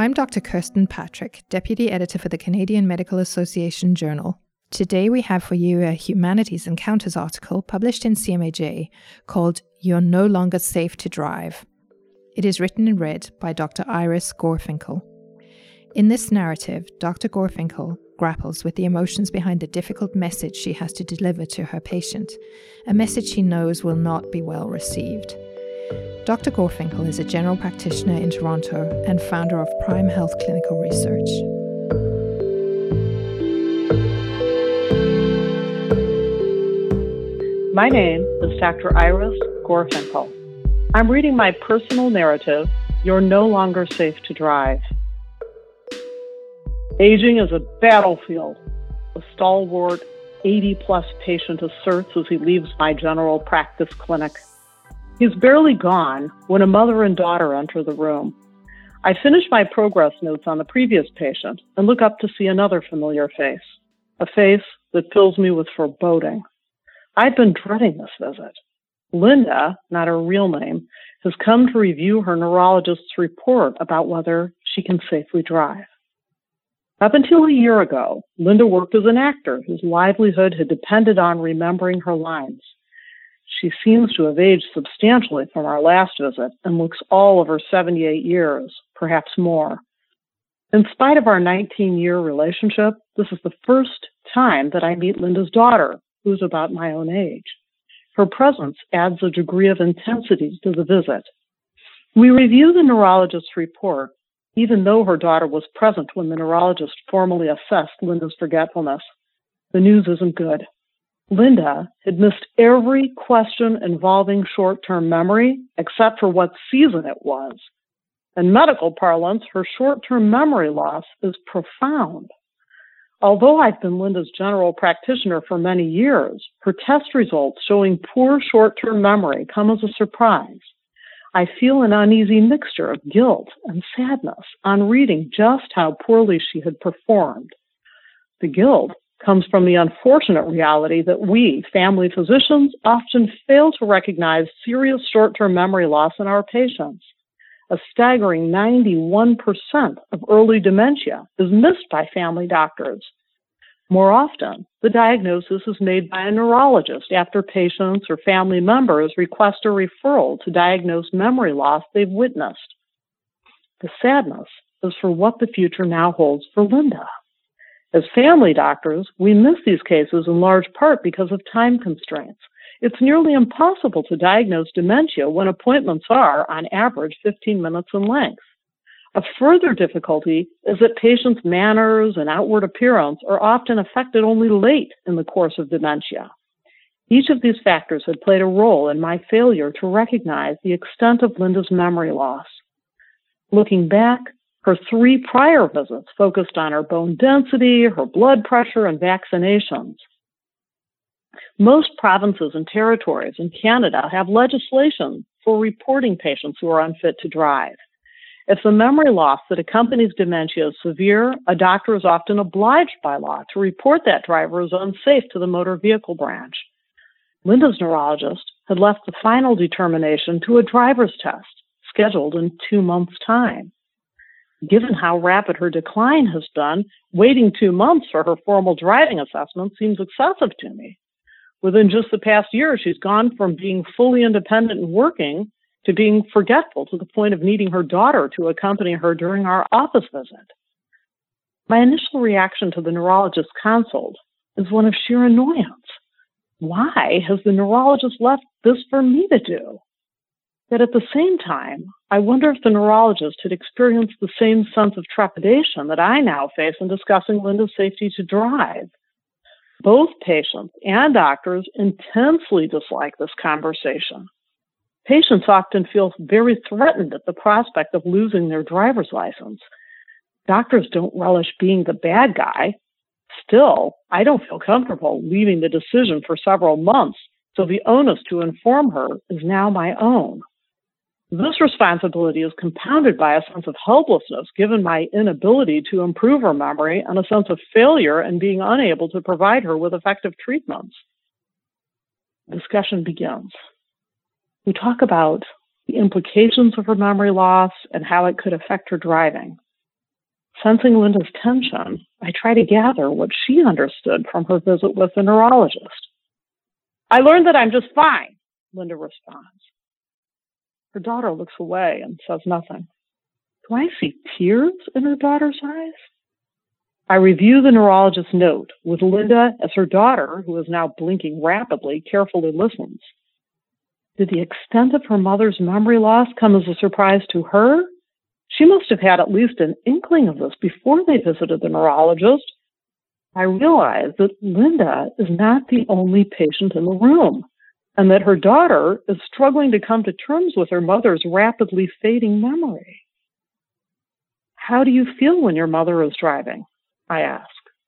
I'm Dr. Kirsten Patrick, Deputy Editor for the Canadian Medical Association Journal. Today we have for you a Humanities Encounters article published in CMAJ called You're No Longer Safe to Drive. It is written and read by Dr. Iris Gorfinkel. In this narrative, Dr. Gorfinkel grapples with the emotions behind the difficult message she has to deliver to her patient, a message she knows will not be well received. Dr. Gorfinkel is a general practitioner in Toronto and founder of Prime Health Clinical Research. My name is Dr. Iris Gorfinkel. I'm reading my personal narrative, You're No Longer Safe to Drive. Aging is a battlefield, a stalwart 80-plus patient asserts as he leaves my general practice clinic. He's barely gone when a mother and daughter enter the room. I finish my progress notes on the previous patient and look up to see another familiar face, a face that fills me with foreboding. I'd been dreading this visit. Linda, not her real name, has come to review her neurologist's report about whether she can safely drive. Up until a year ago, Linda worked as an actor whose livelihood had depended on remembering her lines. She seems to have aged substantially from our last visit and looks all of her 78 years, perhaps more. In spite of our 19-year relationship, this is the first time that I meet Linda's daughter, who's about my own age. Her presence adds a degree of intensity to the visit. We review the neurologist's report, even though her daughter was present when the neurologist formally assessed Linda's forgetfulness. The news isn't good. Linda had missed every question involving short-term memory except for what season it was. In medical parlance, her short-term memory loss is profound. Although I've been Linda's general practitioner for many years, her test results showing poor short-term memory come as a surprise. I feel an uneasy mixture of guilt and sadness on reading just how poorly she had performed. The guilt comes from the unfortunate reality that we, family physicians, often fail to recognize serious short-term memory loss in our patients. A staggering 91% of early dementia is missed by family doctors. More often, the diagnosis is made by a neurologist after patients or family members request a referral to diagnose memory loss they've witnessed. The sadness is for what the future now holds for Linda. As family doctors, we miss these cases in large part because of time constraints. It's nearly impossible to diagnose dementia when appointments are, on average, 15 minutes in length. A further difficulty is that patients' manners and outward appearance are often affected only late in the course of dementia. Each of these factors had played a role in my failure to recognize the extent of Linda's memory loss. Looking back, her 3 prior visits focused on her bone density, her blood pressure, and vaccinations. Most provinces and territories in Canada have legislation for reporting patients who are unfit to drive. If the memory loss that accompanies dementia is severe, a doctor is often obliged by law to report that driver as unsafe to the motor vehicle branch. Linda's neurologist had left the final determination to a driver's test, scheduled in 2 months' time. Given how rapid her decline has been, waiting 2 months for her formal driving assessment seems excessive to me. Within just the past year, she's gone from being fully independent and working to being forgetful to the point of needing her daughter to accompany her during our office visit. My initial reaction to the neurologist's consult is one of sheer annoyance. Why has the neurologist left this for me to do? Yet at the same time, I wonder if the neurologist had experienced the same sense of trepidation that I now face in discussing Linda's safety to drive. Both patients and doctors intensely dislike this conversation. Patients often feel very threatened at the prospect of losing their driver's license. Doctors don't relish being the bad guy. Still, I don't feel comfortable leaving the decision for several months, so the onus to inform her is now my own. This responsibility is compounded by a sense of helplessness given my inability to improve her memory and a sense of failure in being unable to provide her with effective treatments. The discussion begins. We talk about the implications of her memory loss and how it could affect her driving. Sensing Linda's tension, I try to gather what she understood from her visit with the neurologist. "I learned that I'm just fine," Linda responds. Her daughter looks away and says nothing. Do I see tears in her daughter's eyes? I review the neurologist's note with Linda as her daughter, who is now blinking rapidly, carefully listens. Did the extent of her mother's memory loss come as a surprise to her? She must have had at least an inkling of this before they visited the neurologist. I realize that Linda is not the only patient in the room, and that her daughter is struggling to come to terms with her mother's rapidly fading memory. "How do you feel when your mother is driving?" I ask.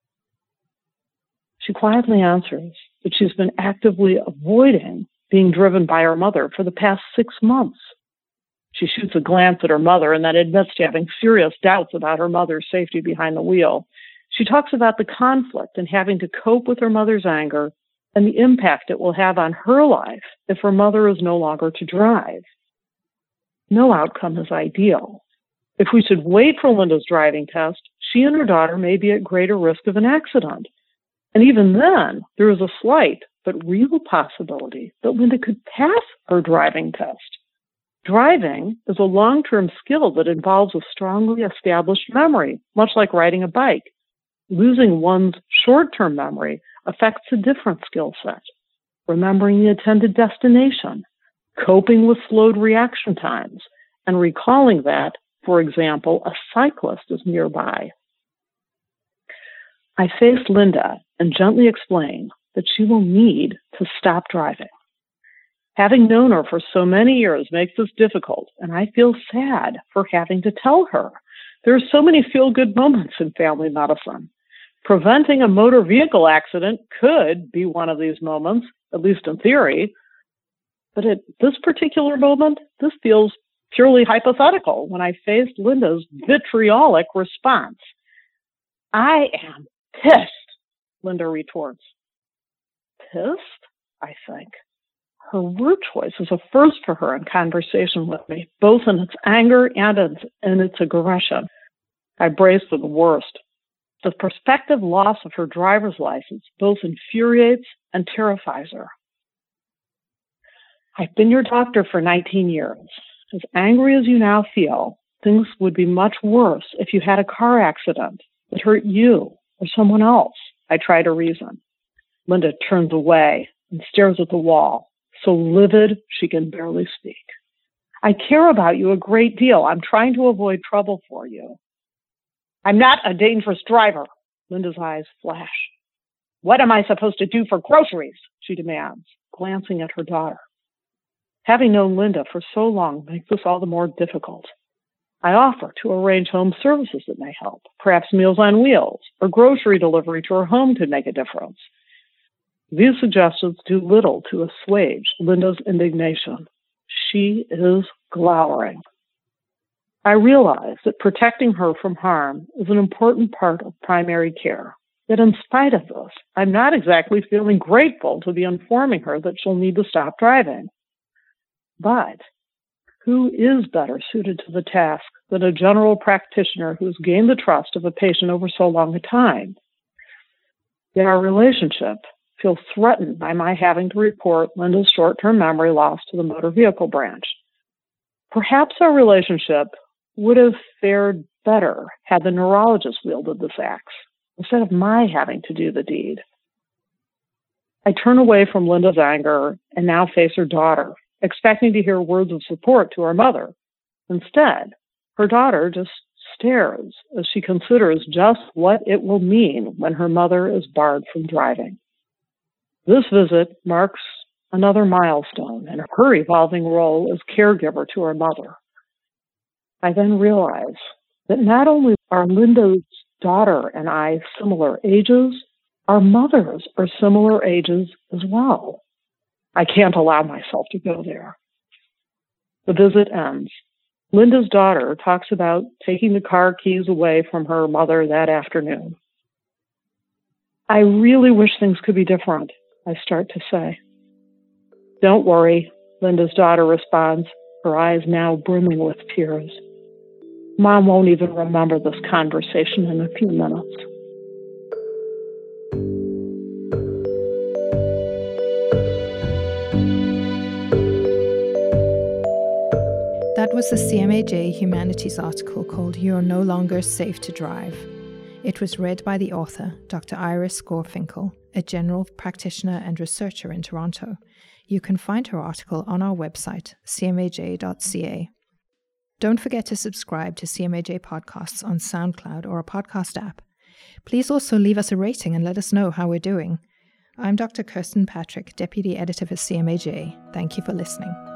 She quietly answers that she's been actively avoiding being driven by her mother for the past 6 months. She shoots a glance at her mother and then admits to having serious doubts about her mother's safety behind the wheel. She talks about the conflict and having to cope with her mother's anger and the impact it will have on her life if her mother is no longer to drive. No outcome is ideal. If we should wait for Linda's driving test, she and her daughter may be at greater risk of an accident. And even then, there is a slight but real possibility that Linda could pass her driving test. Driving is a long-term skill that involves a strongly established memory, much like riding a bike. Losing one's short-term memory affects a different skill set. Remembering the intended destination, coping with slowed reaction times, and recalling that, for example, a cyclist is nearby. I face Linda and gently explain that she will need to stop driving. Having known her for so many years makes this difficult, and I feel sad for having to tell her. There are so many feel-good moments in family medicine. Preventing a motor vehicle accident could be one of these moments, at least in theory. But at this particular moment, this feels purely hypothetical when I faced Linda's vitriolic response. "I am pissed," Linda retorts. Pissed? I think. Her word choice is a first for her in conversation with me, both in its anger and in its aggression. I brace for the worst. The prospective loss of her driver's license both infuriates and terrifies her. "I've been your doctor for 19 years. As angry as you now feel, things would be much worse if you had a car accident that hurt you or someone else," I try to reason. Linda turns away and stares at the wall, so livid she can barely speak. "I care about you a great deal. I'm trying to avoid trouble for you." "I'm not a dangerous driver," Linda's eyes flash. "What am I supposed to do for groceries?" she demands, glancing at her daughter. Having known Linda for so long makes this all the more difficult. I offer to arrange home services that may help. Perhaps Meals on Wheels or grocery delivery to her home could make a difference. These suggestions do little to assuage Linda's indignation. She is glowering. I realize that protecting her from harm is an important part of primary care. Yet in spite of this, I'm not exactly feeling grateful to be informing her that she'll need to stop driving. But who is better suited to the task than a general practitioner who's gained the trust of a patient over so long a time? Yet our relationship feels threatened by my having to report Linda's short-term memory loss to the motor vehicle branch. Perhaps our relationship would have fared better had the neurologist wielded this axe, instead of my having to do the deed. I turn away from Linda's anger and now face her daughter, expecting to hear words of support to her mother. Instead, her daughter just stares as she considers just what it will mean when her mother is barred from driving. This visit marks another milestone in her evolving role as caregiver to her mother. I then realize that not only are Linda's daughter and I similar ages, our mothers are similar ages as well. I can't allow myself to go there. The visit ends. Linda's daughter talks about taking the car keys away from her mother that afternoon. "I really wish things could be different," I start to say. "Don't worry," Linda's daughter responds, her eyes now brimming with tears. Mom won't even remember this conversation in a few minutes. That was the CMAJ Humanities article called You're No Longer Safe to Drive. It was read by the author, Dr. Iris Gorfinkel, a general practitioner and researcher in Toronto. You can find her article on our website, cmaj.ca. Don't forget to subscribe to CMAJ podcasts on SoundCloud or a podcast app. Please also leave us a rating and let us know how we're doing. I'm Dr. Kirsten Patrick, Deputy Editor for CMAJ. Thank you for listening.